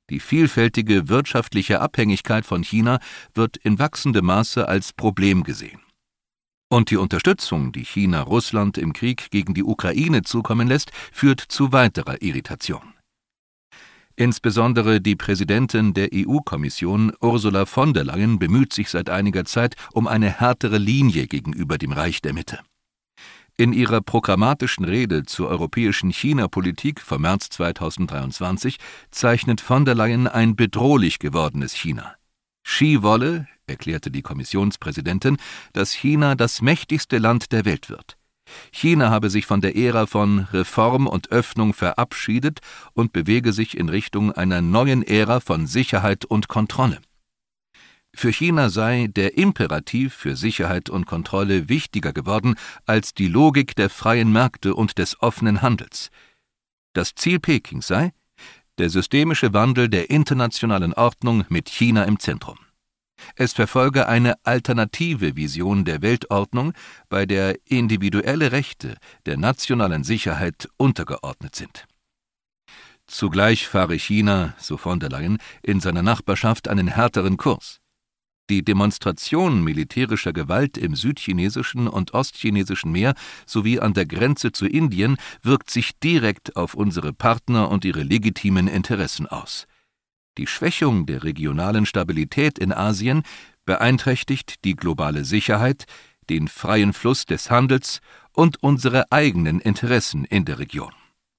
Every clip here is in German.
Die vielfältige wirtschaftliche Abhängigkeit von China wird in wachsendem Maße als Problem gesehen. Und die Unterstützung, die China Russland im Krieg gegen die Ukraine zukommen lässt, führt zu weiterer Irritation. Insbesondere die Präsidentin der EU-Kommission, Ursula von der Leyen, bemüht sich seit einiger Zeit um eine härtere Linie gegenüber dem Reich der Mitte. In ihrer programmatischen Rede zur europäischen China-Politik vom März 2023 zeichnet von der Leyen ein bedrohlich gewordenes China. Xi wolle, erklärte die Kommissionspräsidentin, dass China das mächtigste Land der Welt wird. China habe sich von der Ära von Reform und Öffnung verabschiedet und bewege sich in Richtung einer neuen Ära von Sicherheit und Kontrolle. Für China sei der Imperativ für Sicherheit und Kontrolle wichtiger geworden als die Logik der freien Märkte und des offenen Handels. Das Ziel Pekings sei der systemische Wandel der internationalen Ordnung mit China im Zentrum. Es verfolge eine alternative Vision der Weltordnung, bei der individuelle Rechte der nationalen Sicherheit untergeordnet sind. Zugleich fahre China, so von der Leyen, in seiner Nachbarschaft einen härteren Kurs. Die Demonstration militärischer Gewalt im südchinesischen und ostchinesischen Meer sowie an der Grenze zu Indien wirkt sich direkt auf unsere Partner und ihre legitimen Interessen aus. Die Schwächung der regionalen Stabilität in Asien beeinträchtigt die globale Sicherheit, den freien Fluss des Handels und unsere eigenen Interessen in der Region.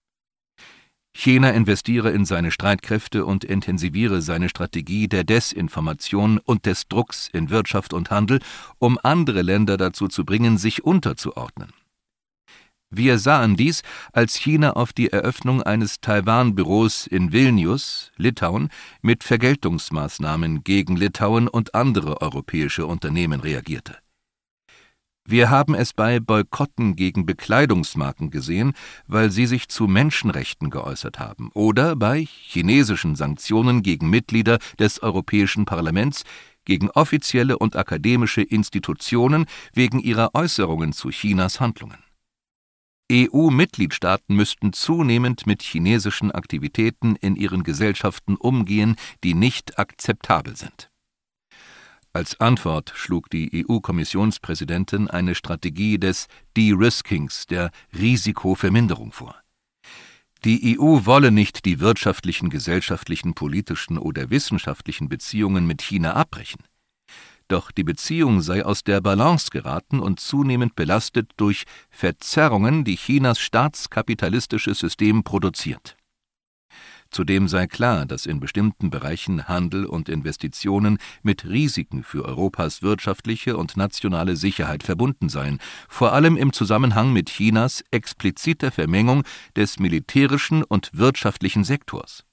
China investiere in seine Streitkräfte und intensiviere seine Strategie der Desinformation und des Drucks in Wirtschaft und Handel, um andere Länder dazu zu bringen, sich unterzuordnen. Wir sahen dies, als China auf die Eröffnung eines Taiwan-Büros in Vilnius, Litauen, mit Vergeltungsmaßnahmen gegen Litauen und andere europäische Unternehmen reagierte. Wir haben es bei Boykotten gegen Bekleidungsmarken gesehen, weil sie sich zu Menschenrechten geäußert haben, oder bei chinesischen Sanktionen gegen Mitglieder des Europäischen Parlaments, gegen offizielle und akademische Institutionen wegen ihrer Äußerungen zu Chinas Handlungen. EU-Mitgliedstaaten müssten zunehmend mit chinesischen Aktivitäten in ihren Gesellschaften umgehen, die nicht akzeptabel sind. Als Antwort schlug die EU-Kommissionspräsidentin eine Strategie des De-Riskings, der Risikoverminderung vor. Die EU wolle nicht die wirtschaftlichen, gesellschaftlichen, politischen oder wissenschaftlichen Beziehungen mit China abbrechen. Doch die Beziehung sei aus der Balance geraten und zunehmend belastet durch Verzerrungen, die Chinas staatskapitalistisches System produziert. Zudem sei klar, dass in bestimmten Bereichen Handel und Investitionen mit Risiken für Europas wirtschaftliche und nationale Sicherheit verbunden seien, vor allem im Zusammenhang mit Chinas expliziter Vermengung des militärischen und wirtschaftlichen Sektors.